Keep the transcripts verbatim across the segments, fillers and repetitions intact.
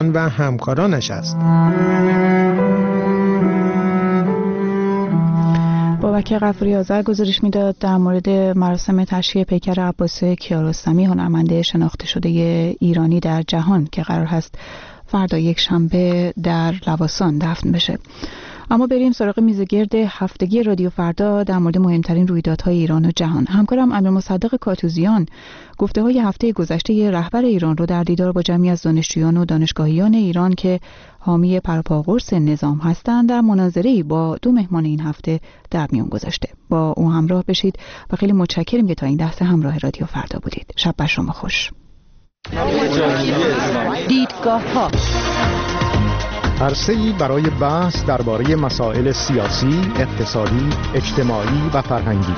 و همکارانش است. بابک غفوری آذر گزارش میداد در مورد مراسم تشییع پیکر عباس کیارستمی، هنرمند شناخته شده ایرانی در جهان که قرار هست فردا یک شنبه در لواسان دفن بشه. اما بریم سراغ میزگرد هفتگی رادیو فردا در مورد مهمترین رویدادهای ایران و جهان. همکارم امیرمصدق کاتوزیان گفته های هفته گذشته رهبر ایران رو در دیدار با جمعی از دانشجویان و دانشگاهیان ایران که حامی پروپاقرص نظام هستند در مناظره‌ای با دو مهمان این هفته در میان گذاشته. با او همراه بشید و خیلی متشکریم که تا این لحظه همراه رادیو فردا بودید. شب بر شما خوش. دیدگاه‌ها عرصه‌ای برای بحث درباره مسائل سیاسی، اقتصادی، اجتماعی و فرهنگی.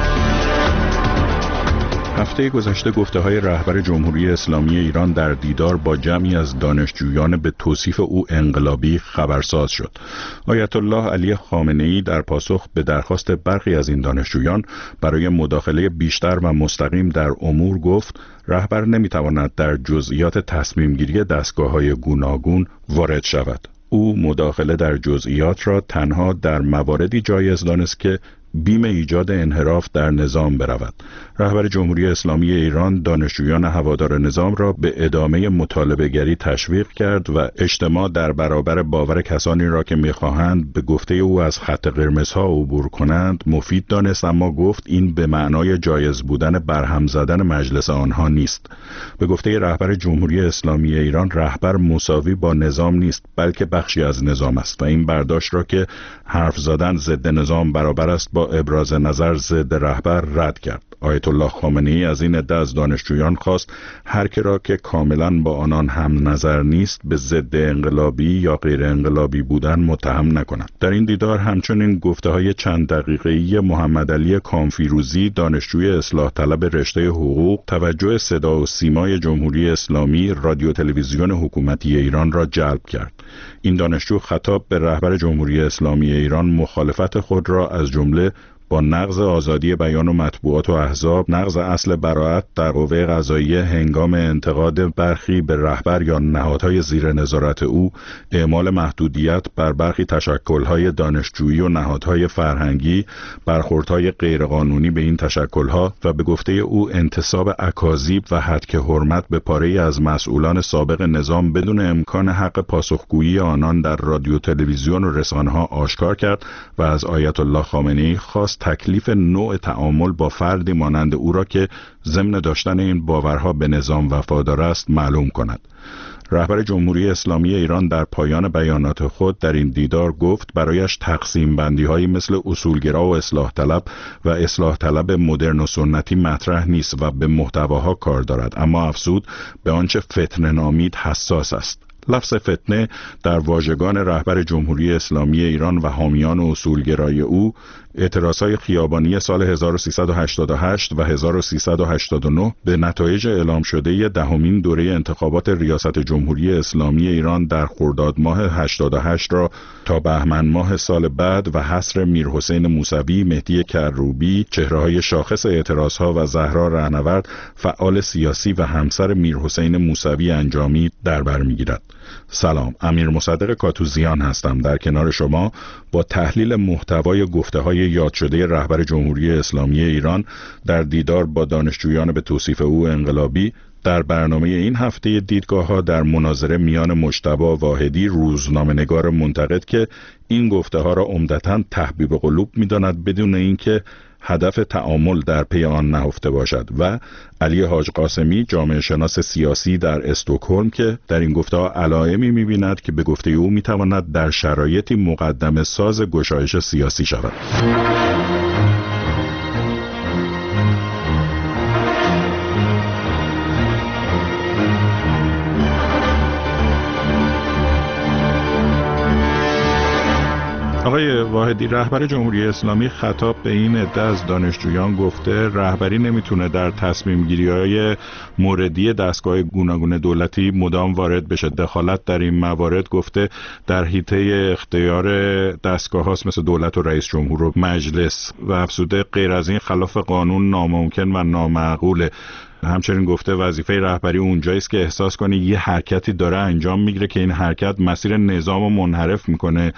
هفته گذشته گفته‌های رهبر جمهوری اسلامی ایران در دیدار با جمعی از دانشجویان به توصیف او انقلابی خبرساز شد. آیت الله علی خامنه‌ای در پاسخ به درخواست برخی از این دانشجویان برای مداخله بیشتر و مستقیم در امور گفت رهبر نمی‌تواند در جزئیات تصمیم‌گیری دستگاه‌های گوناگون وارد شود. او مداخله در جزئیات را تنها در مواردی جایز دانست که بیم ایجاد انحراف در نظام برود. رهبر جمهوری اسلامی ایران دانشجویان هوادار نظام را به ادامه مطالبه‌گری تشویق کرد و اجتماع در برابر باور کسانی را که می‌خواهند به گفته او از خط قرمزها عبور کنند مفید دانست، اما گفت این به معنای جایز بودن برهم زدن مجلس آنها نیست. به گفته رهبر جمهوری اسلامی ایران رهبر مساوی با نظام نیست بلکه بخشی از نظام است و این برداشت را که حرف زدن ضد نظام برابر است با ابراز نظر ضد رهبر رد کرد. آیت الله خامنه‌ای از این عده از دانشجویان خواست هر که را که کاملا با آنان هم نظر نیست به ضد انقلابی یا غیر انقلابی بودن متهم نکنند. در این دیدار همچنین گفته‌های چند دقیقه‌ای محمد علی کامفیروزی دانشجوی اصلاح طلب رشته حقوق توجه صدا و سیمای جمهوری اسلامی رادیو تلویزیون حکومتی ایران را جلب کرد. این دانشجو خطاب به رهبر جمهوری اسلامی ایران مخالفت خود را از جمله با نقض آزادی بیان و مطبوعات و احزاب، نقض اصل براءت در قوه قضاییه هنگام انتقاد برخی به رهبر یا نهادهای زیر نظارت او، اعمال محدودیت بر برخی تشکل‌های دانشجویی و نهادهای فرهنگی، برخوردهای غیرقانونی به این تشکل‌ها و به گفته او انتصاب اکاذیب و هتک حرمت به پاره‌ای از مسئولان سابق نظام بدون امکان حق پاسخگویی آنان در رادیو تلویزیون و رسانه‌ها آشکار کرد و از آیت الله خامنه‌ای خواست تکلیف نوع تعامل با فردی مانند او را که ضمن داشتن این باورها به نظام وفادار است معلوم کند. رهبر جمهوری اسلامی ایران در پایان بیانات خود در این دیدار گفت برایش تقسیم بندی هایی مثل اصولگرا و اصلاح طلب و اصلاح طلب مدرن و سنتی مطرح نیست و به محتواها کار دارد، اما افزود به آنچه فتنه نامید حساس است. لفظ فتنه در واژگان رهبر جمهوری اسلامی ایران و حامیان اصولگرای او اعتراضهای خیابانی سال هزار و سیصد و هشتاد و هشت و هزار و سیصد و هشتاد و نه به نتایج اعلام شده دهمین دوره انتخابات ریاست جمهوری اسلامی ایران در خرداد ماه هشتاد و هشت را تا بهمن ماه سال بعد و حصر میرحسین موسوی، مهدی کروبی، چهره‌های شاخص اعتراضها و زهرا رهنورد، فعال سیاسی و همسر میرحسین موسوی انجامی در بر می‌گیرد. سلام، امیرمصدق کاتوزیان هستم در کنار شما با تحلیل محتوای گفته‌های یاد شده رهبر جمهوری اسلامی ایران در دیدار با دانشجویان به توصیف او انقلابی در برنامه این هفته دیدگاه‌ها در مناظره میان مجتبی واحدی روزنامه‌نگار منتقد که این گفته‌ها را عمدتاً تحبیب قلوب می‌داند بدون اینکه هدف تعامل در پی آن نهفته باشد و علی حاج قاسمی جامعه شناس سیاسی در استکهلم که در این گفته‌ها علائمی می‌بیند که به گفته او می‌تواند در شرایطی مقدمه ساز گشایش سیاسی شود. آقای واحدی، رهبر جمهوری اسلامی خطاب به این عده از دانشجویان گفته رهبری نمیتونه در تصمیم گیری های موردی دستگاه گوناگون دولتی مدام وارد بشه. دخالت در این موارد گفته در حیطه اختیار دستگاه هاست مثل دولت و رئیس جمهور و مجلس و افزوده غیر از این خلاف قانون ناممکن و نامعقوله. همچنین گفته وظیفه رهبری اونجایی است که احساس کنه یه حرکتی داره انجام میگیره که این حرکت مسیر نظام رو منحرف میکنه،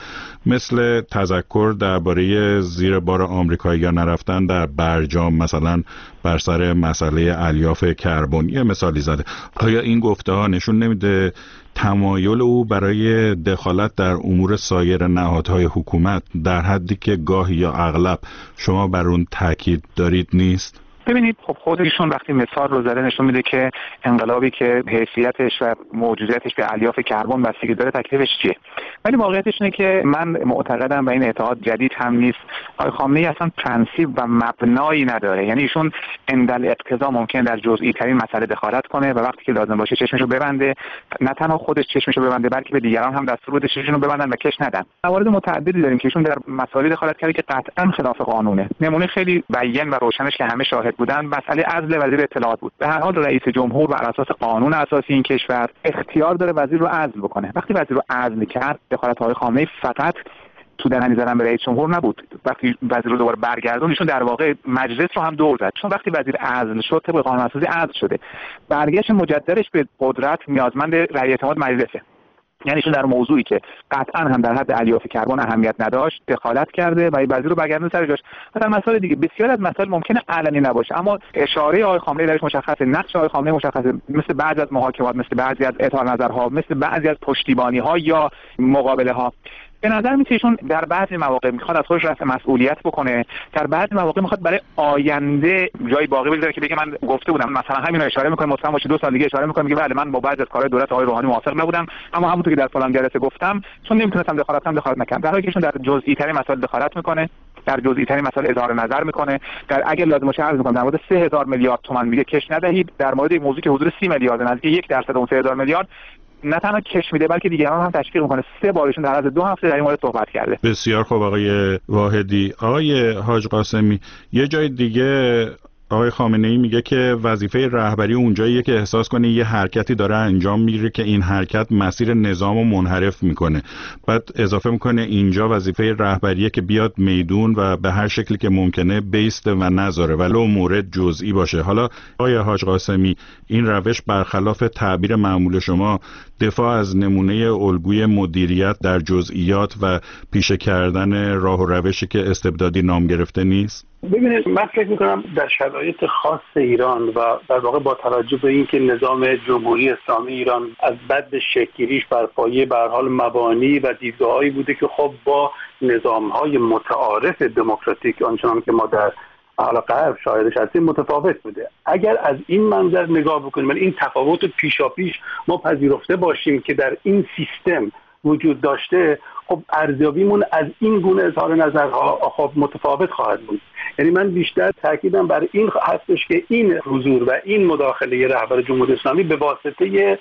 مثل تذکر درباره زیر بار آمریکایی‌ها نرفتن در برجام، مثلا بر سر مسئله الیاف کربن. یه مثالی زده. آیا این گفته ها نشون نمیده تمایل او برای دخالت در امور سایر نهادهای حکومت در حدی که گاهی یا اغلب شما بر اون تاکید دارید نیست؟ ببینید، خب خودشون وقتی مثال رو زده نشون میده که انقلابی که حیثیتش و موجودیتش به الیاف کربن بستگی داره تکلیفش چیه. ولی واقعیتش اینه که من معتقدم و این اعتقاد جدید هم نیست، آقای خامنه‌ای اصلا پرنسیپ و مبنایی نداره. یعنی ایشون اندل اقتضا ممکنه در جزئی ترین مسئله دخالت کنه و وقتی که لازم باشه چشمشو ببنده، نه تنها خودش چشمشو ببنده بلکه به دیگران هم دستور بده چشمشون رو ببندن و کش ندن. موارد متعددی داریم که ایشون در مسائلی دخالت کرده که قطعا خلاف قانونه. نمونه خیلی بیان و روشنش که همه شاهد بودن مسئله عزل وزیر اطلاعات بود. به هر حال رئیس جمهور بر اساس قانون اساسی این کشور اختیار داره وزیر رو عزل بکنه. وقتی وزیر رو عزل کرد، دخالت های خامنه‌ای فقط تو دهنی زدن به رئیس جمهور نبود. وقتی وزیر رو دوباره برگردون، ایشون در واقع مجلس رو هم دور زد. چون وقتی وزیر عزل شد، طبق قانون اساسی عزل شده، برگشت مجددش به قدرت نیازمند رأی اعتماد مجلسه. یعنی ایشون در موضوعی که قطعا هم در حد الیاف کربن اهمیت نداشت دخالت کرده و وزیر رو برگردون سر جاش. مثلا مسائل دیگه بسیار از مسائل ممکنه علنی نباشه، اما اشاره آقای خامنه‌ای درش مشخصه، نقش آقای خامنه‌ای مشخصه، مثل بعضی از محاکمات، مثل بعضی از اظهار نظرها، مثل بعضی از پشتیبانی‌ها یا مقابله‌ها. به نظر میاد ایشون در بعضی مواقع میخواد از خودش رفع مسئولیت بکنه، در بعضی مواقع میخواد برای آینده جای باقی بذاره که بگه من گفته بودم. مثلا همین رو اشاره میکنه، مطمئن باشید دو سال دیگه اشاره میکنه، میگه بله من با بعضی از کارهای دولت آقای روحانی موافق نبودم، اما همونطور که در فلان جلسه گفتم چون نمیتونستم دخالت کنم دخالت نکردم. در حالی که ایشون در جزئی ترین مسائل دخالت میکنه، در جزئی ترین مسائل اظهار نظر میکنه، در اگر لازم باشه عرض میکنم در مورد سه هزار میلیارد تومان میگه کش ندهید، در مورد این موضوع که حدود سی میلیارد نزدیک یک درصد اون سه هزار میلیارد نه تنها کش میده بلکه دیگران هم تشویق میکنه. سه بارشون در عرض دو هفته در این مورد صحبت کرده. بسیار خوب آقای واحدی. آقای حاج قاسمی، یه جای دیگه آقای خامنه‌ای میگه که وظیفه رهبری اونجاییه که احساس کنه یه حرکتی داره انجام میگیره که این حرکت مسیر نظامو منحرف میکنه. بعد اضافه میکنه اینجا وظیفه رهبریه که بیاد میدون و به هر شکلی که ممکنه بیسته و نذاره ولو مورد جزئی باشه. حالا آقای حاج قاسمی، این روش برخلاف تعبیر معمول شما دفاع از نمونه الگوی مدیریت در جزئیات و پیشه کردن راه و روشی که استبدادی نام گرفته نیست؟ ببینید، من فکر میکنم در شرایط خاص ایران و در واقع با توجه به اینکه نظام جمهوری اسلامی ایران از بد شکل‌گیریش بر پایه به هر حال مبانی و دیدگاه‌هایی بوده که خب با نظام‌های متعارف دموکراتیک آنچنان که ما در حالا غرب شاهدش هستیم متفاوت بوده. اگر از این منظر نگاه بکنیم، من این تفاوت پیشاپیش ما پذیرفته باشیم که در این سیستم وجود داشته، خب ارزیابیمون از این گونه اظهار نظرها خب متفاوت خواهد بود. یعنی من بیشتر تاکیدم بر این هستش که این حضور و این مداخله رهبر جمهوری اسلامی به واسطه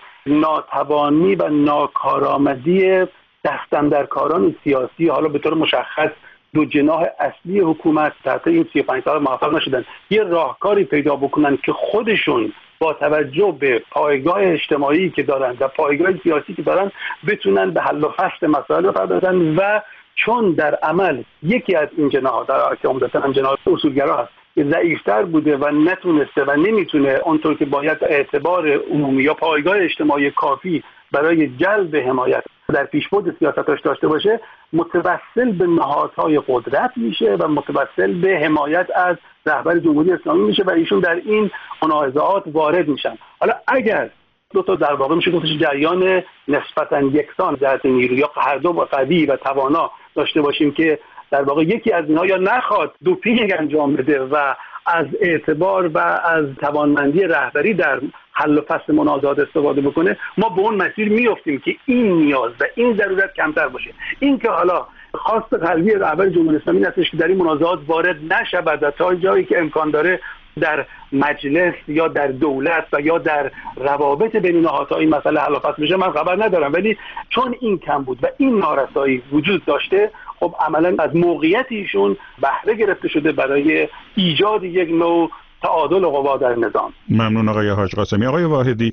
ناتوانی و ناکارآمدی دست‌اندرکاران سیاسی، حالا به طور مشخص دو جناح اصلی حکومت تحت این سی و پنج سال موفق نشدن یه راهکاری پیدا بکنن که خودشون با توجه به پایگاه اجتماعی که دارن و پایگاه سیاسی که دارن بتونن به حل و فصل مسائل بپردازن. و چون در عمل یکی از این جناح در که عمدتاً هم جناح اصولگرا هست که ضعیف‌تر بوده و نتونسته و نمیتونه اونطور که باید اعتبار عمومی یا پایگاه اجتماعی کافی برای جلب حمایت در پیشبرد سیاستاش داشته باشه، متوسل به نهادهای قدرت میشه و متوسل به حمایت از رهبر جمهوری اسلامی میشه و ایشون در این منازعات وارد میشن. حالا اگر دو تا در واقع میشه گفتش جریان نسبتاً یکسان ذات نیرو یا هر دو قوی و توانا داشته باشیم که در واقع یکی از اینها یا نخواد دوپینگ انجام بده و از اعتبار و از توانمندی رهبری در حل و فصل منازعات استفاده بکنه، ما به اون مسیر میافتیم که این نیاز و این ضرورت کمتر باشه. این که حالا خواست قلبی رهبر جمهوری اسلامی هستش که در این منازعات وارد نشود و تا جایی که امکان داره در مجلس یا در دولت و یا در روابط بین نهادها این مسئله حل و فصل بشه، من خبر ندارم. ولی چون این کم بود و این نارسایی وجود داشته، خب عملا از موقعیت ایشون بهره گرفته شده برای ایجاد یک نوع تعادل قوا در نظام. ممنون آقای حاج قاسمی. آقای واحدی،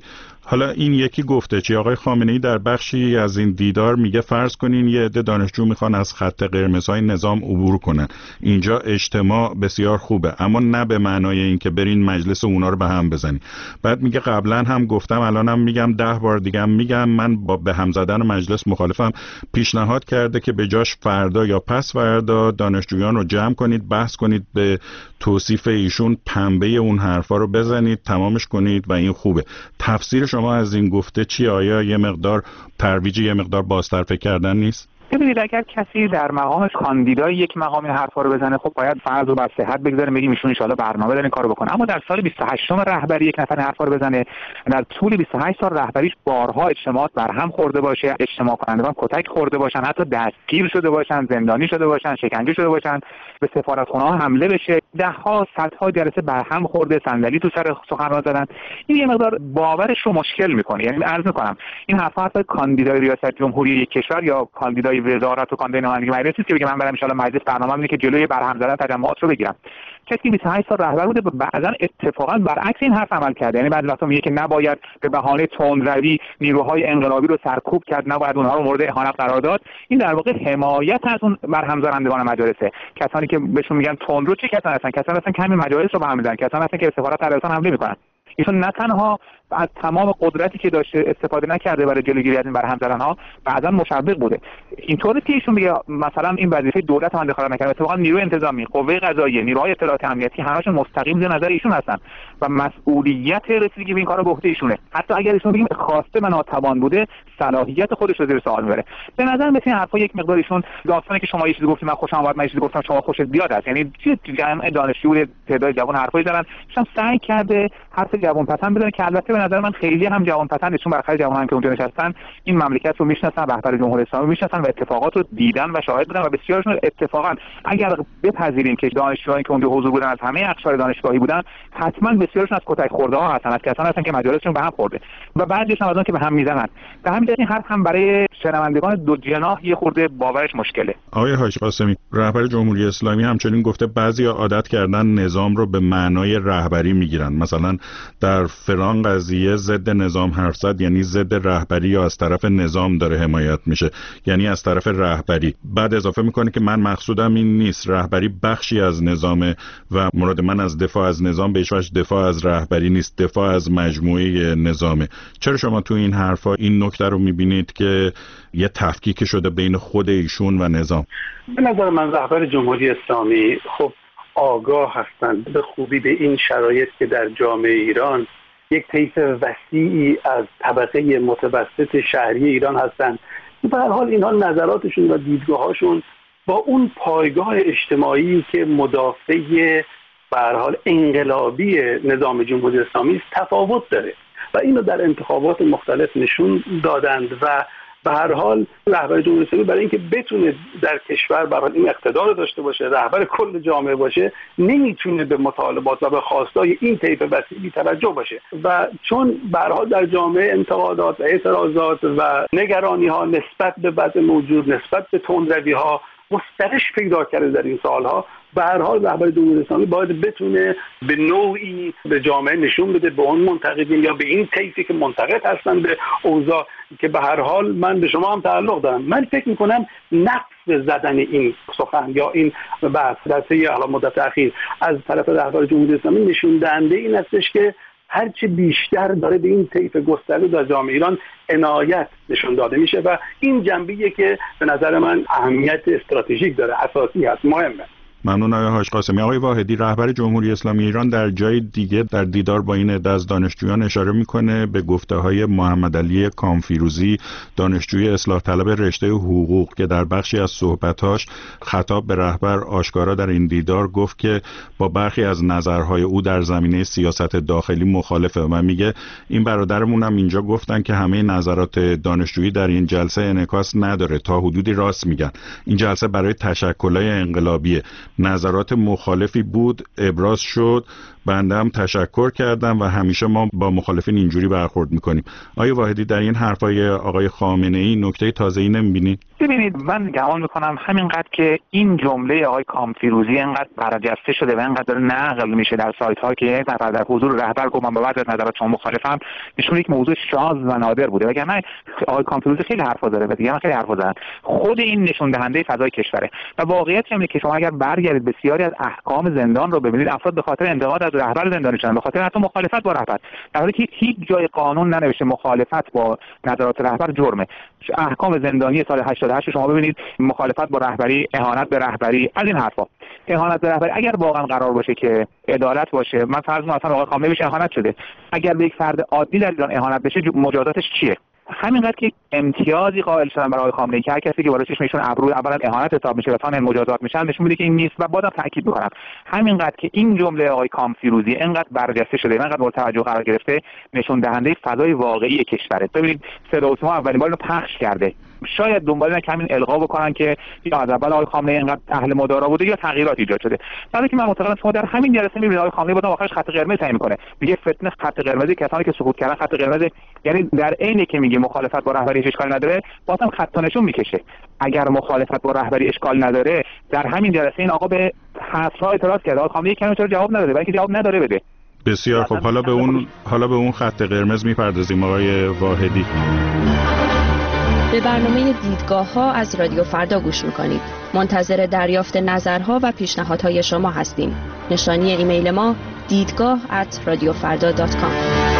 حالا این یکی گفته چی؟ آقای خامنه‌ای در بخشی از این دیدار میگه فرض کنین یه عده دانشجو میخوان از خط قرمزهای نظام عبور کنن، اینجا اجتماع بسیار خوبه، اما نه به معنای این که برین مجلس اونا رو به هم بزنین. بعد میگه قبلا هم گفتم الانم میگم ده بار دیگه هم میگم من با به هم زدن مجلس مخالفم. پیشنهاد کرده که به جاش فردا یا پس فردا دانشجویان رو جمع کنید، بحث کنید، به توصیف ایشون پنبه اون حرفا رو بزنید، تمامش کنید و این خوبه. تفسیر شما از این گفته چی؟ آیا یه مقدار ترویج، یه مقدار بازتر فکر کردن نیست؟ ببینید اگر کسی در مقام کاندیدای یک مقام این حرفا رو بزنه، خب باید فرض رو بر صحت بگذاریم بگیم ایشون ان شاءالله برنامه داره این کارو بکنه. اما در سال بیست و هشتم رهبری یک نفر حرفا رو بزنه، در طول بیست و هشت سال رهبریش بارها اجتماعات برهم خورده باشه، اجتماع کنندگان کتک خورده باشن، حتی دستگیر شده باشن، زندانی شده باشن، شکنجه شده باشن، به سفارتخونه‌ها حمله بشه، ده ها صدها جلسه برهم خورده، صندلی تو سر سخنران زدن، این یه مقدار باورش رو مشکل میکنه. یعنی عرض میکنم این حرفا حتی کاندیدای ریاست جمهوری یک کشور یا کاندیدای وزارت و کاندید نمایندگی مجلس نیست که بگه من برم ان شاء الله مجلس برنامه‌ام اینه که جلوی برهم زدن تجمعات رو بگیرم. کسی بیست و هشت سال رهبر بوده، بعضا اتفاقا برعکس این حرف عمل کرده. یعنی بعضی وقتا میگه که نباید به بهانه تندروی نیروهای انقلابی رو سرکوب کرد، نباید اونها رو مورد اهانت قرار داد. این در واقع حمایت از اون برهم زدندگان مجالسه. کسانی که بهشون میگن تندرو چه کسانی هستن؟ کسانی هستن که همین مجالس رو به هم میزنن، کسانی هستن که به سفارت عربستان حمله میکنن. ایشون نه تنها از تمام قدرتی که داشته استفاده نکرده برای جلوگیری از این برهم زدن‌ها، بعضا مشوق بوده. اینطوری که ایشون میگه مثلا این وظیفه دولت من دخالت نکرده، اتفاقا نیروی انتظامی، قوه قضاییه، نیروهای اطلاعات امنیتی همشون مستقیم زیر نظر ایشون هستن و مسئولیت رسیدگی به این کارا به عهده ایشونه. حتی اگر ایشون بگیم خواسته و ناتوان بوده، صلاحیت خودش رو زیر سوال میبره. به نظر مثل این حرفا یک مقدار ایشون داستانی که شما یه چیزی گفتید من خوشم اومد، من یه چیزی گفتم شما خوشت بیاد است. یعنی جمع دانشجو تعداد جوان حرفایی زدن، ایشون سعی کرده حرف جوان پسند بزنه که البته به نظر من خیلی هم جوان پسند ایشون برخلاف جوانان که اونجا نشستن این مملکت رو میشناسن، رهبر جمهوری اسلامی میشناسن و اتفاقات رو دیدن و شاهد بودن و بسیارشون اتفاقا اگر بپذیریم که دانشجویانی که اونجا حضور بودن از همه اقشار دانشگاهی بودن، حتما بسیارشون از کتک خورده ها هستن، از کسانی هستن که مجالسشون به هم خورده و بعضیشون از اون که به هم میزنن. به همین دلیل این حرف هم برای شنوندگان دو جناح یه خورده باورش مشکله. آقای حاج قاسمی، رهبر جمهوری اسلامی همچنین گفته بعضیا عادت کردن نظام رو به معنای رهبری میگیرن، مثلا در فلان قضیه ضد نظام حرف زد یعنی ضد رهبری یا از طرف نظام داره حمایت میشه، یعنی از طرف رهبری. بعد اضافه میکنه که من مقصودم این نیست، رهبری بخشی از نظامه و مراد من از دفاع از نظام به هیچ وجه دفاع از رهبری نیست، دفاع از مجموعه نظامه. چرا شما تو این حرفا این نکته رو میبینید که یه تفکیک شده بین خود ایشون و نظام؟ به نظر من رهبر جمهوری اسلامی خب آگاه هستند به خوبی به این شرایط که در جامعه ایران یک طیف وسیعی از طبقه متوسط شهری ایران هستند. به هر حال اینها نظراتشون و دیدگاهاشون با اون پایگاه اجتماعی که مدافع به هر حال انقلابی نظام جمهوری اسلامی است تفاوت داره و اینو در انتخابات مختلف نشون دادند و به هر حال رهبر جمهوری اسلامی برای اینکه بتونه در کشور به هر حال این اقتدار داشته باشه، رهبر کل جامعه باشه، نمیتونه به مطالبات و به خواستای این طیف وسیعی توجه باشه و چون به هر حال در جامعه انتقادات و اعتراضات و نگرانی ها نسبت به وضع موجود، نسبت به تندروی ها گسترش پیدا کرده در این سالها، به هر حال رهبر جمهوری اسلامی باید بتونه به نوعی به جامعه نشون بده، به اون منتقدین یا به این طیفی که منتقد هستن به اوضاع که به هر حال من به شما هم تعلق دارم. من فکر میکنم نقص زدن این سخن یا این بحث در طی مدت اخیر از طرف رهبر جمهوری اسلامی نشون دهنده این هستش که هرچه بیشتر داره به این طیف گسترده در جامعه ایران عنایت نشون داده میشه و این جنبه‌ایه که به نظر من اهمیت استراتژیک داره، اساسی هست، مهمه. ممنون آقای حاج قاسمی. آقای واحدی، رهبر جمهوری اسلامی ایران در جای دیگه در دیدار با این عده از دانشجویان اشاره میکنه به گفته‌های محمد علی کامفیروزی، دانشجوی اصلاح طلب رشته حقوق، که در بخشی از صحبتاش خطاب به رهبر آشکارا در این دیدار گفت که با برخی از نظرهای او در زمینه سیاست داخلی مخالفه و میگه این برادرمون هم اینجا گفتن که همه نظرات دانشجویی در این جلسه انعکاس نداره، تا حدودی راست میگن، این جلسه برای تشکل‌های انقلابیه. نظرات مخالفی بود ابراز شد، بنده هم تشکر کردم و همیشه ما با مخالفین اینجوری برخورد میکنیم. آقای واحدی در این حرفای آقای خامنه‌ای نکته تازه‌ای نمیبینید؟ ببینید من گمان میکنم همینقدر که این جمله آقای کامفیروزی اینقدر برجسته شده و اینقدر داره نقل میشه در سایت ها که یک نفر در حضور رهبر گفت من با بعضی از نظرات شما مخالفم، نشون یک موضوع شاذ و نادر بوده. وگرنه آقای کامفیروزی خیلی حرفا داره و دیگه خیلی حرفا زدن. خود این نشون دهنده فضای کشوره و واقعیت اینه که شما اگر برگردید بسیاری از احکام زندان رو ببینید، افراد به خاطر انتقاد از رهبر زندانی شدن، به خاطر حتی مخالفت با رهبر، در حالی که هیچ جای قانون ننوشته مخالفت با نظرات رهبر جرمه. احکام زندانی سال هشتاد و هشت شما ببینید، مخالفت با رهبری، اهانت به رهبری، از این حرفا. اهانت به رهبری اگر واقعا قرار باشه که عدالت باشه، من فرض می‌کنم مثلا آقای خامنه‌ای بهش اهانت شده، اگر به یک فرد عادی در ایران اهانت بشه مجازاتش چیه؟ همینقدر که امتیازی قائل شدن برای آقای خامنه‌ای که هر کسی که بالای چشمشون ابرو اولا اهانت حساب میشه و ثانیا مجازات میشن، نشون میده که این نیست. و بازم تاکید میکنم همینقدر که این جمله آقای کامفیروزی اینقدر برجسته شده، اینقدر مورد توجه قرار گرفته، نشون دهنده فضای واقعی کشوره. ببینید صدا و سیما اولین بار اینو پخش کرده، شاید دنبال اینه که همین القا بکنن که یا از اول آقای خامنه‌ای اینقدر اهل مدارا بوده یا تغییرات ایجاد شده. در که من معتقدم شما در همین جلسه میبینید آقای خامنه‌ای بعد آخرش خط قرمز تعیین میکنه، میگه فتنه خط قرمزی کسانی که سقوط کردن خط قرمز، یعنی در عینی که میگه مخالفت با رهبری اشکال نداره، بازم خط نشون میکشه. اگر مخالفت با رهبری اشکال نداره، در همین جلسه این آقا به حسرا اعتراض کرد، آقای خامنه‌ای کمی چرا جواب نداده، بلکه جواب نداره بده. بسیار خب، حالا به اون حالا به اون خط قرمز میپردازیم. آقای واحدی، به برنامه دیدگاه ها از رادیو فردا گوش میکنید. منتظر دریافت نظرها و پیشنهادهای شما هستیم. نشانی ایمیل ما دیدگاه ات رادیو فردا دات کام.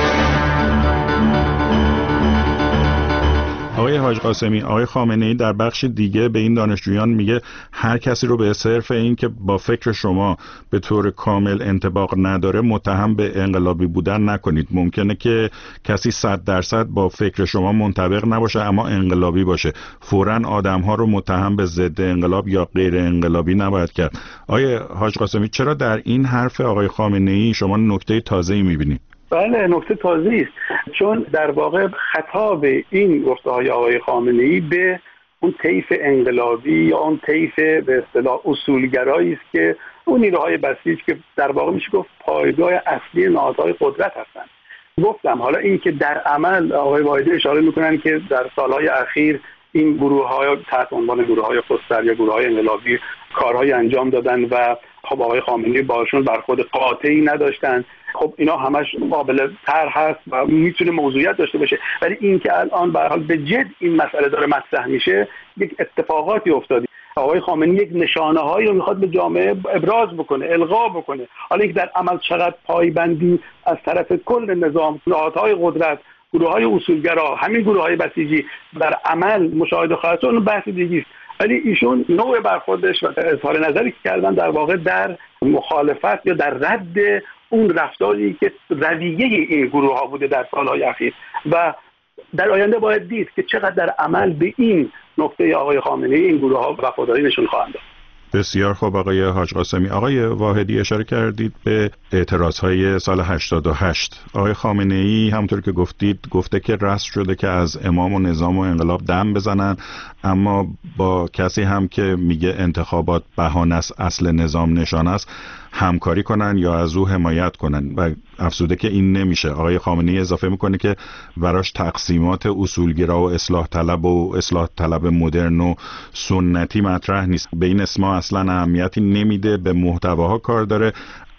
آقای حاج قاسمی، آقای خامنه‌ای در بخش دیگه به این دانشجویان میگه هر کسی رو به صرف این که با فکر شما به طور کامل انطباق نداره متهم به انقلابی بودن نکنید. ممکنه که کسی صد درصد با فکر شما منطبق نباشه اما انقلابی باشه. فوراً آدم‌ها رو متهم به ضد انقلاب یا غیر انقلابی نباید کرد. آقای حاج قاسمی، چرا در این حرف آقای خامنه‌ای شما نکته تازه‌ای می‌بینید؟ بله، نکته تازه‌ای است، چون در واقع خطاب این گفته‌های آقای خامنه‌ای به اون طیف انقلابی یا اون طیف به اصطلاح اصولگرایی است که اون نیروهای بسیج که در واقع میشه گفت پایگاه اصلی نهادهای قدرت هستند. گفتم حالا این که در عمل آقای واحدی اشاره میکنن که در سالهای اخیر این گروه‌های تحت عنوان گروه‌های خودسر یا گروه‌های انقلابی کارهای انجام دادن و خب آقای خامنه‌ای باشون برخورد قاطعی نداشتن. خب اینا همش قابل طرح هست و میتونه موضوعیت داشته باشه، ولی این که الان به هر حال به جد این مسئله داره مطرح میشه، یک اتفاقاتی افتاده. آقای خامنه‌ای یک نشانه‌هایی رو میخواد به جامعه ابراز بکنه، القا بکنه. حالا اینکه در عمل چقدر پایبندی از طرف کل نظام، نهادهای قدرت، گروه‌های اصولگرا، همین گروه‌های بسیجی در عمل مشاهده خواهد شد، اون بحث دیگه است. ولی ایشون نوع برخوردش و اظهار نظری که کردن در واقع در مخالفت یا در رد اون رفتاری که رویه این گروه ها بوده در سالهای اخیر و در آینده باید دید که چقدر در عمل به این نکته آقای خامنه‌ای این گروه ها وفاداری نشون خواهند داد. بسیار خوب آقای حاج قاسمی. آقای واحدی اشاره کردید به اعتراضهای سال هشتاد و هشت. آقای خامنه‌ای همونطور که گفتید گفته که رسم شده که از امام و نظام و انقلاب دم بزنن، اما با کسی هم که میگه انتخابات بهانه است اصل نظام نشانه است همکاری کنن یا از او حمایت کنن و افزوده که این نمیشه. آقای خامنه‌ای اضافه میکنه که براش تقسیمات اصولگرا و اصلاح طلب و اصلاح طلب مدرن و سنتی مطرح نیست. به این اسما اصلا اهمیتی نمیده، به محتواها کار داره،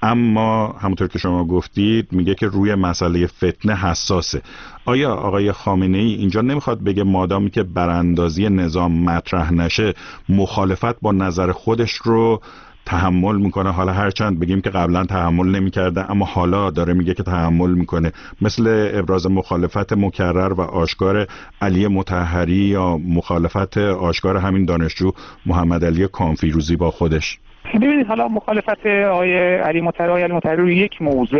اما همونطور که شما گفتید میگه که روی مسئله فتنه حساسه. آیا آقای خامنه‌ای اینجا نمیخواد بگه مادامی که براندازی نظام مطرح نشه مخالفت با نظر خودش رو تحمل میکنه؟ حالا هرچند بگیم که قبلا تحمل نمیکرده اما حالا داره میگه که تحمل میکنه، مثل ابراز مخالفت مکرر و آشکار علی مطهری یا مخالفت آشکار همین دانشجو محمد علی کامفیروزی با خودش. ببینید حالا مخالفت آقای علی مطهری علی مطهری رو یک موضوع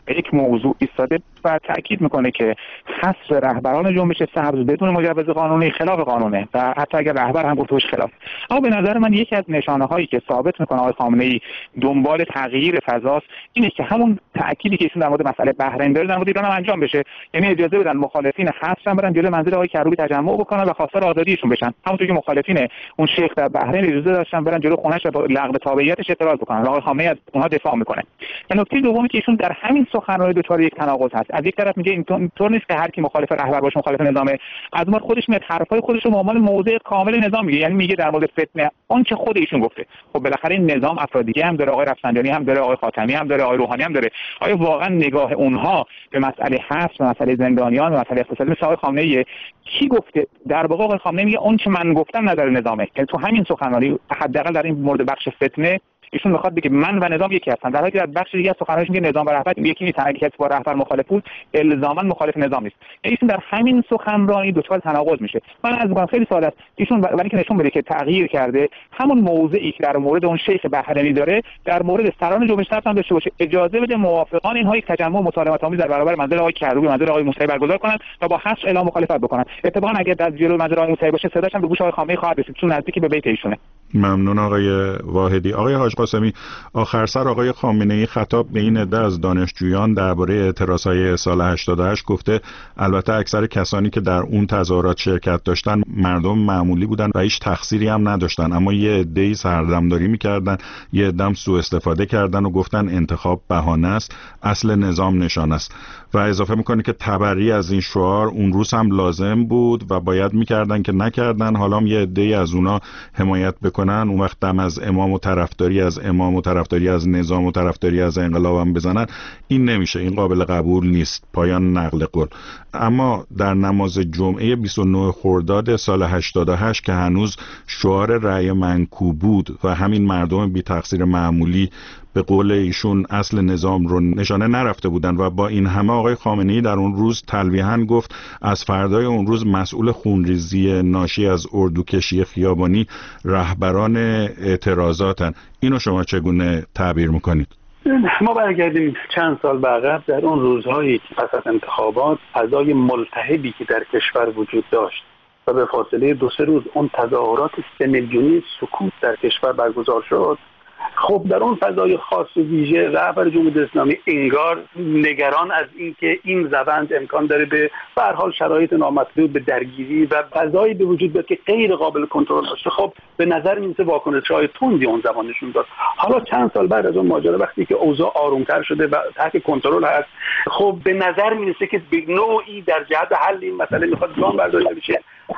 به یک موضوع ایستاده و تاکید میکنه که حصر رهبران جنبش سبز بدون مجوز قانونی خلاف قانونه و حتی اگر رهبر هم گفتهش خلاف. اما به نظر من یکی از نشانه هایی که ثابت میکنه آقای خامنه‌ای دنبال تغییر فضاست اینه که همون تأکیدی که ایشون در مورد مسئله بحرین داره در مورد ایران هم انجام بشه، یعنی اجازه بدن مخالفین حصر هم برن جلوی منزل آقای کروبی تجمع بکنن و خواستار آزادیشون بشن، همونطور که مخالفین اون شیخ در بحرین اجازه داشتن برن جلوی خونه‌اش و با لغو تابعیتش اعتراض بکنن. آقای خامنه‌ای از اونها دفاع میکنه. و نکته دومی که ایشون در همین سخنرانی دچار یک تناقض هست. از یک طرف میگه اینطور نیست که هر کی مخالف رهبر باشه مخالف نظامه، از اون خودش میاد حرفای خودش رو به عنوان موضع کامل نظام میگه، یعنی میگه در مورد فتنه آنچه خود ایشون گفته. خب بالاخره این نظام افراد دیگه هم داره، آقای رفسنجانی هم داره، آقای خاتمی هم داره، آقای روحانی هم داره. آیا واقعا نگاه اونها به مسئله حبس، به مسئله زندانیان، به مسئله اقتصادی مثل آقای خامنه‌ای کی گفته؟ در واقع آقای خامنه‌ای میگه اون چه من گفتم نظر نظامه. یعنی تو همین سخنرانی حداقل در این مورد بخش فتنه ایشون میخواد بگه من و نظام یکی هستن، در حالی که در بخش دیگه از سخنرانیش میگه نظام و رهبر یکی نیستن، اگه کسی با رهبر مخالف بود الزاما مخالف نظام نیست. یعنی ایشون در همین سخنرانی دچار تناقض میشه. من از میگم خیلی سوال است ایشون ولی اینکه نشون بده که تغییر کرده، همون موضعی که در مورد اون شیخ بحرینی داره در مورد سران جنبش سبز هم داشته باشه، اجازه بده موافقان اینها یک تجمع مطالبات آمیز در برابر منزل آقای کروبی، منزل آقای موسوی برگزار کنند و با حصر اعلام مخالفت بکنن. اتفاقا اگر در جلوی منزل آقای موسوی باشه صداش هم به گوش آقای خامنه‌ای خواهد رسید چون نزدیکی به بیت ایشونه. ممنون آقای واحدی. آقای حاج قاسمی، آخر سر آقای خامنه‌ای خطاب به این عده از دانشجویان درباره اعتراضهای سال هشتاد و هشت گفته البته اکثر کسانی که در اون تظاهرات شرکت داشتن مردم معمولی بودن و هیچ تقصیری هم نداشتن، اما یه عده‌ای سردمداری می‌کردن، یه عده‌ام سوء استفاده کردن و گفتن انتخاب بهانه است، اصل نظام نشان است. و اضافه می‌کنه که تبری از این شعار اون روز هم لازم بود و باید می‌کردن که نکردن، حالا هم یه عده‌ای از اونا حمایت بکنن، اون وقت دم از امام و طرفداری از امام و طرفداری از نظام و طرفداری از انقلاب هم بزنن. این نمیشه، این قابل قبول نیست. پایان نقل قول. اما در نماز جمعه بیست و نه خرداد سال هشتاد و هشت که هنوز شعار رأی منکوب بود و همین مردم بی تقصیر معمولی به قول ایشون اصل نظام رو نشانه نرفته بودن و با این همه آقای خامنه‌ای در اون روز تلویحاً گفت از فردای اون روز مسئول خونریزی ناشی از اردوکشی خیابانی رهبران اعتراضاتن. اینو شما چگونه تعبیر میکنید؟ ما برگردیم چند سال به عقب. در اون روزهایی پس از انتخابات فضای ملتهبی که در کشور وجود داشت و به فاصله دو سه روز اون تظاهرات سه میلیونی سکوت در کشور برگزار شد، خب در اون فضای خاص و ویژه رهبر جمهوری اسلامی انگار نگران از اینکه این روند امکان داره به هر حال شرایط نامطلوب به درگیری و فضایی به وجود بیاد که غیر قابل کنترل باشه. خب به نظر میاد واکنش‌های تندی اون زمان نشون داد. حالا چند سال بعد از اون ماجرا وقتی که اوضاع آرومتر شده و تحت کنترل هست، خب به نظر میرسه که به نوعی در جهت حل این مسئله میخواد گام برداشته بشه.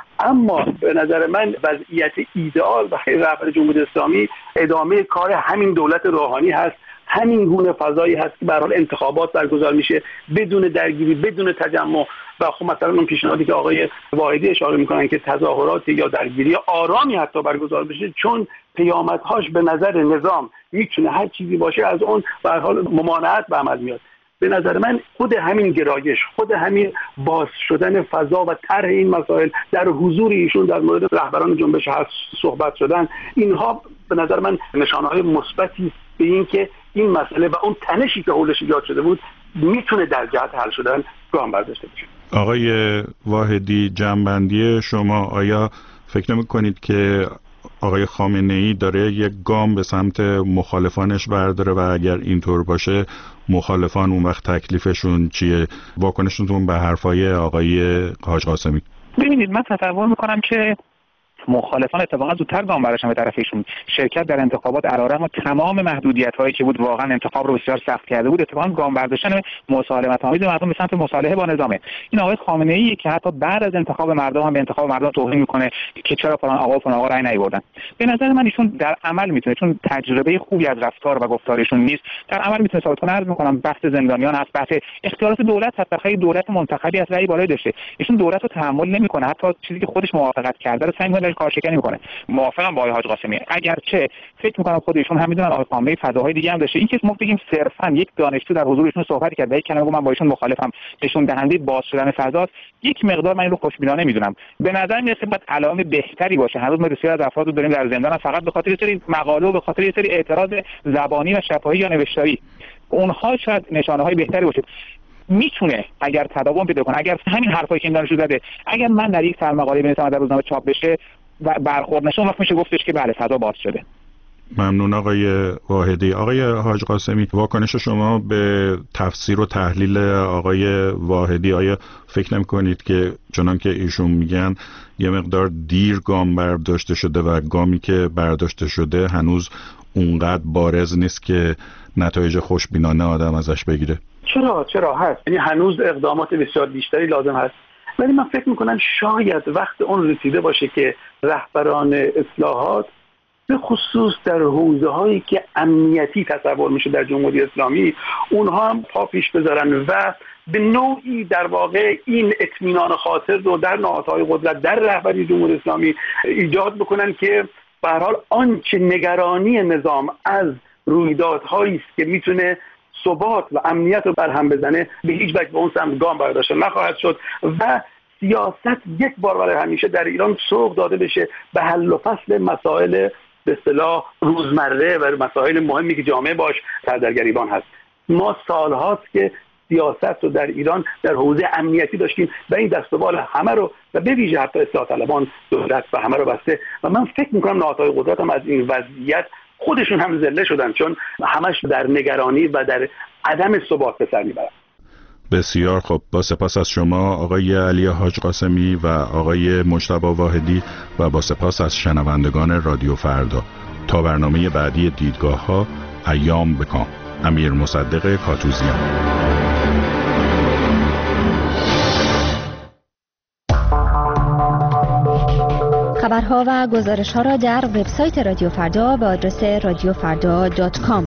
اما به نظر من وضعیت ایدئال برای رهبر جمهوری اسلامی ادامه کار همین دولت روحانی هست، همین گونه فضایی هست که به هر حال انتخابات برگزار میشه بدون درگیری، بدون تجمع. و خب مثلا اون پیشنهادی که آقای واحدی اشاره میکنن که تظاهرات یا درگیری آرامی حتی برگزار بشه، چون پیامدهاش به نظر نظام میتونه هر چیزی باشه، از اون به هر حال ممانعت به عمل میاد. به نظر من خود همین گرایش، خود همین باز شدن فضا و طرح این مسائل در حضور ایشون در مورد رهبران جنبش هست صحبت شدن، اینها به نظر من نشانه‌های مثبتی به این که این مسئله و اون تنشی که حولش ایجاد شده بود میتونه در جهت حل شدن گام برداشته بشه. آقای واحدی، جنبندی شما، آیا فکر نمی‌کنید که آقای خامنه‌ای داره یک گام به سمت مخالفانش برداره و اگر اینطور باشه مخالفان اون وقت تکلیفشون چیه؟ واکنشتون به حرفای آقای حاج قاسمی؟ ببینید من تصور میکنم که مخالفان اتفاقا زودتر گام برداشتن به طرف ایشون. شرکت در انتخابات علیرغم تمام محدودیت‌هایی که بود، واقعا انتخاب رو بسیار سخت کرده بود، اتفاقا گام برداشتن مسالمت آمیز مردم به سمت مصالحه با نظامه. این آقای خامنه‌ای که حتی بعد از انتخاب مردم هم به انتخاب مردم توهین میکنه که چرا فلان آقا و فلان آقا رأی نیاوردن. به نظر من ایشون در عمل میتونه، چون تجربه خوبی از رفتار و گفتارشون نیست، در عمل میتونه ثابت کنه. عرض میکنم بحث زندانیان هست، بحث اختیارات دولت هست، بخاطر دولت منتخبی از رأی بالای داشته. ایشون دولت رو تحمل نمیکنه، حتی چیزی که خودش موافقت کرده رو سعی میکنه کارشکنی میکنه. موافقم با آقای حاج قاسمی، اگرچه فکر میکنم خود ایشون هم میدونن آقای خامنه‌ای فضاهای دیگه هم داشته. این که ما بگیم صرفا یک دانشجو در حضور ایشون صحبت کرد و یک کلمه گفت من با ایشون مخالفم، نشون دهنده باز شدن فضاست، یک مقدار من این رو خوشبینانه میدونم. به نظر میاد باید علائم بهتری باشه. هنوز ما بسیار از افراد رو داریم در زندان فقط به خاطر یه سری مقاله و به خاطر یه سری اعتراض زبانی و شفاهی یا نوشتاری. اونها شاید نشانه های بهتری باشه. میتونه اگر تداوم پیدا کنه، اگر همین حرفایی که این دانشجو زده اگر من در یک سرمقاله بنویسم در روزنامه چاپ بشه و برخورد نشه، وقت میشه گفتش که بله فضا باز شده. ممنون آقای واحدی. آقای حاج قاسمی، واکنش شما به تفسیر و تحلیل آقای واحدی، آیا فکر نمی کنید که چنان که ایشون میگن یه مقدار دیر گام برداشته شده و گامی که برداشته شده هنوز اونقدر بارز نیست که نتایج خوشبینانه آدم ازش بگیره؟ چرا چرا هست، یعنی هنوز اقدامات بسیار بیشتری لازم هست، ولی من فکر میکنم شاید وقت اون رسیده باشه که رهبران اصلاحات به خصوص در حوزه هایی که امنیتی تصور میشه در جمهوری اسلامی اونها هم پا پیش بذارن و به نوعی در واقع این اطمینان خاطر رو در نهادهای قدرت در رهبری جمهوری اسلامی ایجاد بکنن که به هر حال آنچه نگرانی نظام از رویدادهایی است که میتونه ثبات و امنیت رو برهم بزنه به هیچ وجه به اون سمت گام برداشته نخواهد شد و سیاست یک بار برای همیشه در ایران سوق داده بشه به حل و فصل مسائل به اصطلاح روزمره و مسائل مهمی که جامعه باش در گریبان هست. ما سالهاست که سیاست رو در ایران در حوزه امنیتی داشتیم و این دست و بال همه رو و به ویژه حتی اصلاح طلبان دولت و همه رو بسته و من فکر میکنم نهادهای قدرت هم از این وضعیت خودشون هم ذله شدن، چون همش در نگرانی و در عدم ثبات به سر میبرن. بسیار خب، با سپاس از شما آقای علی حاج قاسمی و آقای مجتبی واحدی و با سپاس از شنوندگان رادیو فردا. تا برنامه بعدی دیدگاه ها، ایام بکام. امیر مصدق کاتوزیان. خبرها و گزارش‌ها را در وبسایت رادیو فردا به آدرس رادیو فردا دات کام